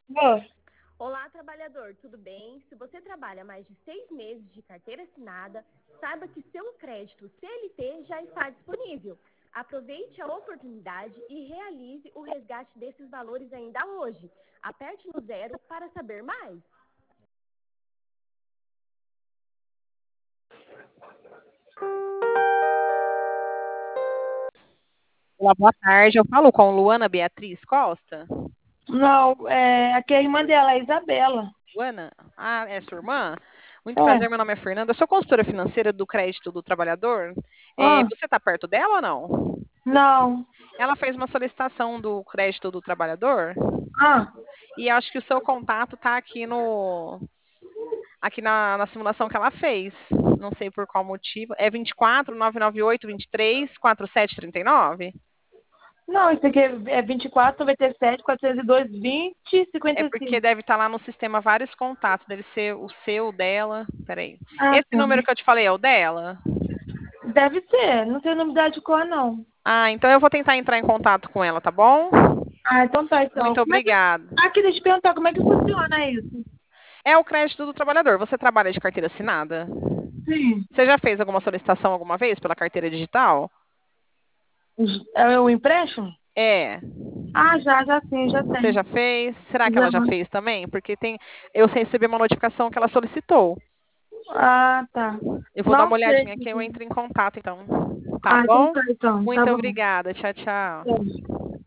Ah, Olá, trabalhador, tudo bem? Se você trabalha mais de 6 meses de carteira assinada, saiba que seu crédito CLT já está disponível. Aproveite a oportunidade e realize o resgate desses valores ainda hoje. Aperte no zero para saber mais. Olá, boa tarde. Eu falo com Luana Beatriz Costa. não, aqui é a irmã dela, a Isabela. Luana, é sua irmã? Muito É, prazer, meu nome é Fernanda. Eu sou consultora financeira do Crédito do Trabalhador. ah, Você está perto dela ou não? não, Ela fez uma solicitação do Crédito do Trabalhador ah, e acho que o seu contato está aqui no aqui na simulação que ela fez. Não sei por qual motivo. É 24 998 23 47 39? não, isso aqui é 24, 97, 402, 20, É porque 55. deve estar lá no sistema vários contatos. Deve ser o seu, o dela. Peraí. Ah, Esse tá. número que eu te falei é o dela? Deve ser, não tem novidade de cor, não. Ah, então eu vou tentar entrar em contato com ela, tá bom? Ah, então tá, então. Muito Como é que... obrigada. Aqui, deixa eu te perguntar, como é que funciona isso? É o crédito do trabalhador. Você trabalha de carteira assinada? Sim. Você já fez alguma solicitação alguma vez pela carteira digital? É o empréstimo? É. Ah, já sim, já Você tem. já fez? Será que Já. ela já fez também? Porque tem, eu recebi uma notificação que ela solicitou. Ah, tá. Eu vou dar Não uma sei. olhadinha aqui, eu entro em contato, então. Tá Ah, então bom? tá, então. Tá Muito bom. obrigada. Tchau, tchau.